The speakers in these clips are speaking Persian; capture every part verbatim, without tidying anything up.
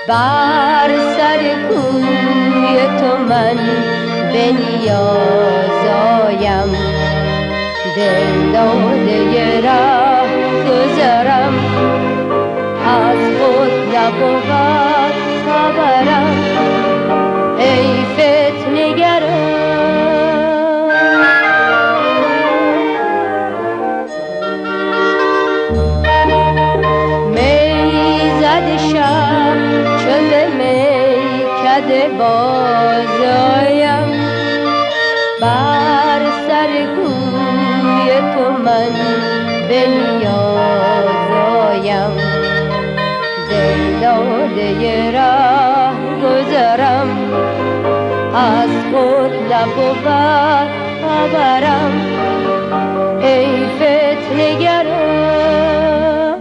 بر سر کوی تو من به نیاز آیم، دل داده ره گذرم، از خود نبود خبرم، ای فتنه گرم. می زده شب چو ز میکده باز آیم، بر سر کوی تو من به نیاز آیم، دل داده ره گذرم، از خود نبود خبرم، ای فتنه گرم.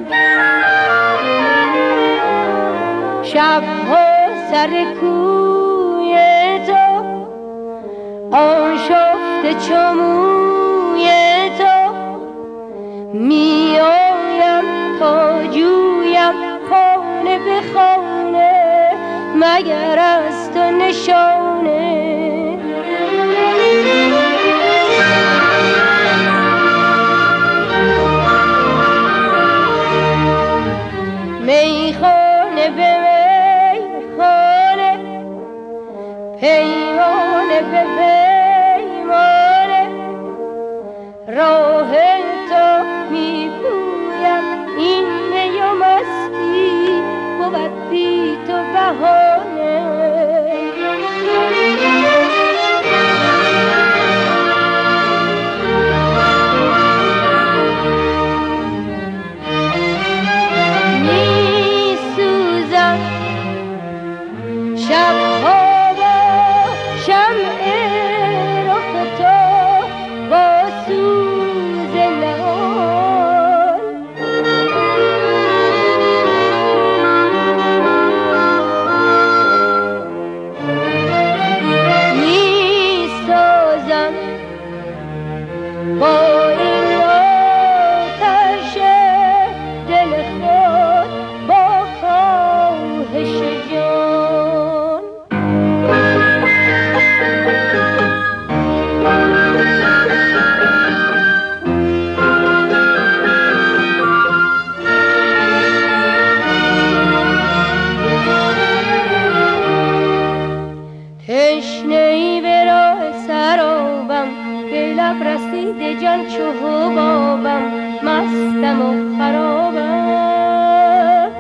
شبها سر کوی تو آن شفته چو موی تو، می آیم تا جویم خانه به خانه، مگر از تو نشانه. میخانه به میخانه، پیمانه به پیمانه، راه تو می پویم، این می و مستی بود بی تو بهانه. می سوزم شبها با شمع رخ تو، با سوز نهان، می سازم با این آتش دل خود، با خواهش جان. تشنه‌ای به راه سرابم، به لب رسیده جان چو حبابم، مستم و خرابم.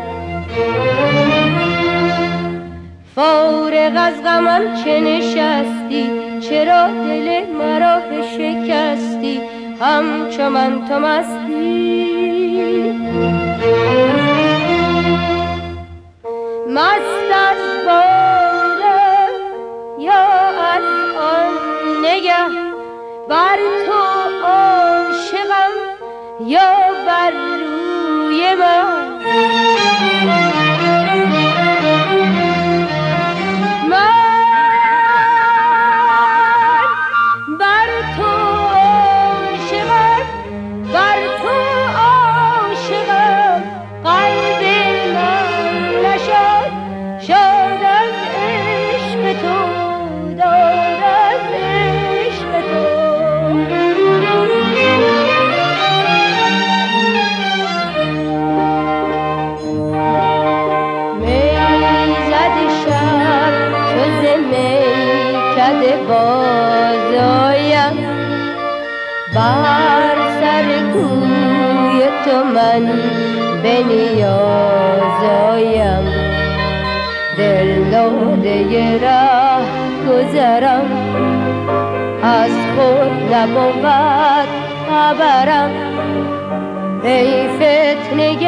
فارغ از غمم چه نشستی، چرا دل مرا بشکستی، همچو من تو مستی. مست از بانگم یا از آن نگه، بر تو عاشقم یا بر روی من. من بر تو عاشقم، بر تو عاشقم، قلب من نشد شاد از عشق تو، داد از عشق تو. می زده شب چو ز میکده باز آیم، بر سر کوی تو من به نیاز آیم، دل داده ره گذرم، از خود نبود خبرم، ای فتنه